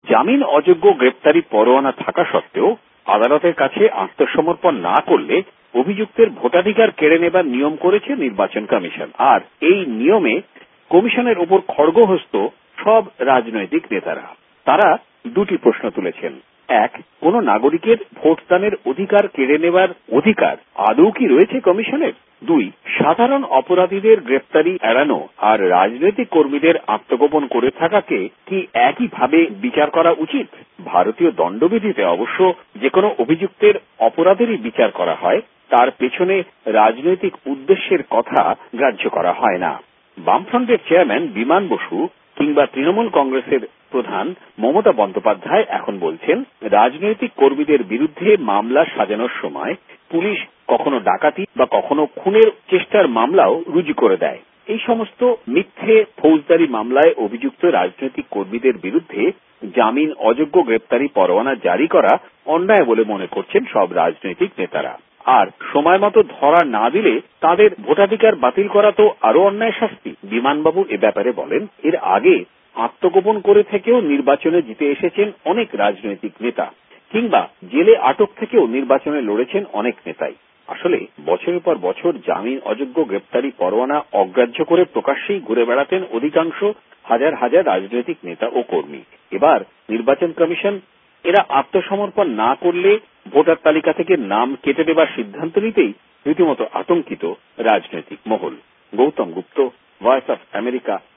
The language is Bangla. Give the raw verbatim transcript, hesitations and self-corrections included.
জামিন অযোগ্য গ্রেপ্তারি পরোয়ানা থাকা সত্ত্বেও আদালতের কাছে আত্মসমর্পণ না করলে অভিযুক্তের ভোটাধিকার কেড়ে নেবার নিয়ম করেছে নির্বাচন কমিশন। আর এই নিয়মে কমিশনের উপর খড়গহস্ত সব রাজনৈতিক নেতারা। তারা দুটি প্রশ্ন তুলেছেন। এক, কোন নাগরিকের ভোটদানের অধিকার কেড়ে নেবার অধিকার আদৌ কি রয়েছে কমিশনের? দুই, সাধারণ অপরাধীদের গ্রেপ্তারি এড়ানো আর রাজনৈতিক কর্মীদের আত্মগোপন করে থাকাকে কি একইভাবে বিচার করা উচিত? ভারতীয় দণ্ডবিধিতে অবশ্য যে কোনো অভিযুক্তের অপরাধেরই বিচার করা হয়, তার পেছনে রাজনৈতিক উদ্দেশ্যের কথা গ্রাহ্য করা হয় না। বামফ্রন্টের চেয়ারম্যান বিমান বসু কিংবা তৃণমূল কংগ্রেসের প্রধান মমতা বন্দ্যোপাধ্যায় এখন বলছেন, রাজনৈতিক কর্মীদের বিরুদ্ধে মামলা সাজানোর সময় পুলিশ কখনো ডাকাতি বা কখনো খুনের চেষ্টার মামলাও রুজু করে দেয়। এই সমস্ত মিথ্যে ফৌজদারি মামলায় অভিযুক্ত রাজনৈতিক কর্মীদের বিরুদ্ধে জামিন অযোগ্য গ্রেপ্তারি পরোয়ানা জারি করা অন্যায় বলে মনে করছেন সব রাজনৈতিক নেতারা। আর সময় মতো ধরা না দিলে তাদের ভোটাধিকার বাতিল করা তো আরো অন্যায় শাস্তি। বিমানবাবু এ ব্যাপারে বলেন, এর আগে আত্মগোপন করে থেকেও নির্বাচনে জিতে এসেছেন অনেক রাজনৈতিক নেতা, কিংবা জেলে আটক থেকেও নির্বাচনে লড়েছেন অনেক নেতাই। আসলে বছরের পর বছর জামিন অযোগ্য গ্রেপ্তারি পরোয়ানা অগ্রাহ্য করে প্রকাশ্যেই ঘুরে বেড়াতেন অধিকাংশ হাজার হাজার রাজনৈতিক নেতা ও কর্মী। এবার নির্বাচন কমিশন এরা আত্মসমর্পণ না করলে ভোটার তালিকা থেকে নাম কেটে দেবার সিদ্ধান্ত নিতেই রীতিমতো আতঙ্কিত রাজনৈতিক মহল। Gautam Gupta, voice of America,